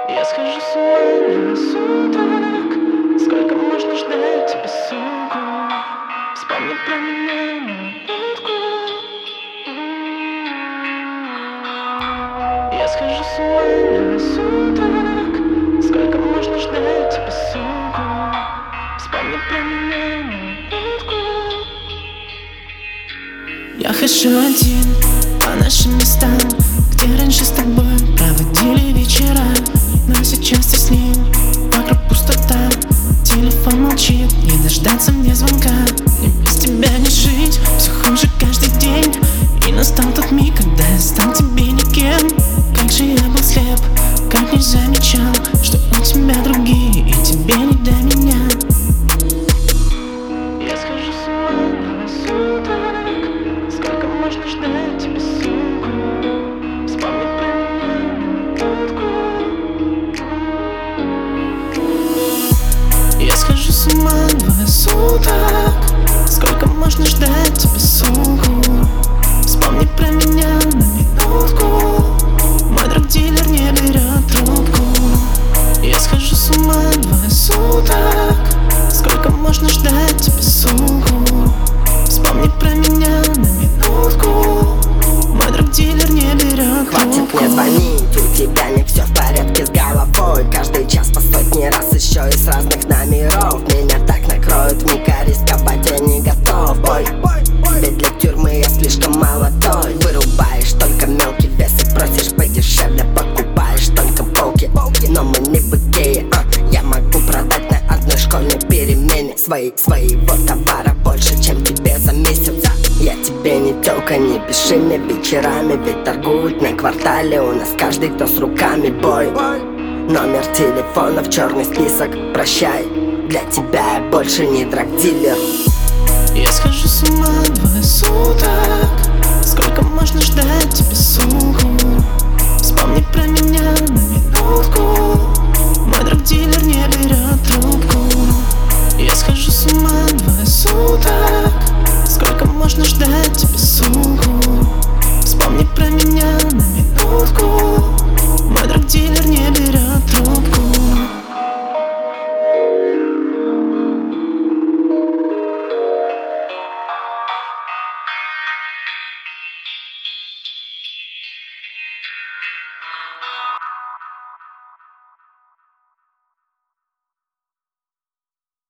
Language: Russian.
Я схожу с ума на суток. Сколько можно ждать тебя, сука? Вспомни про меня на минутку. Я схожу с ума на суток. Сколько можно ждать тебя, сука? Вспомни про меня на минутку. Я хожу один по нашим местам, где раньше с тобой проводили вечера. Но сейчас я с ним, вокруг пустота. Телефон молчит, не дождаться мне звонка. Мне без тебя не жить, все хуже каждый день. И настал тот миг, когда я стал тебе никем. Как же я был слеп, как не замечал, что у тебя другие, и тебе не до меня. Я схожу с ума на суток. Сколько можно ждать тебя, сука? Вспомни про меня на минутку. Я схожу с ума двое суток. Сколько можно ждать тебя, суку? Вспомни про меня на минутку. Мой друг-дилер не берет трубку. Я схожу с ума двое суток. Сколько можно ждать тебя, суку? Вспомни про меня на минутку. Мой друг-дилер не берет трубку. Хватит мне звонить, у тебя не все в порядке с головой. Каждый час по сотни раз, еще из разных номеров. Меня так накроют, вмиг рисковать я не готов. Ведь для тюрьмы я слишком молодой. Вырубаешь только мелкий вес и просишь подешевле. Покупаешь только полки, но мы не бытие. Я могу продать на одной школьной перемене своего товара больше, чем тебе за месяц. Я тебе не тёлка, не пиши мне вечерами, ведь торгуют на квартале. У нас каждый, кто с руками, бой. Номер телефона в черный список, прощай. Для тебя я больше не драг-дилер. Я схожу с ума двое суток. Сколько можно ждать тебя, суку? Вспомни про меня на минутку. Мой друг-дилер не берет трубку. Я схожу с ума двое суток. Сколько можно ждать тебя, суку? Вспомни про меня на минутку. Мой друг-дилер не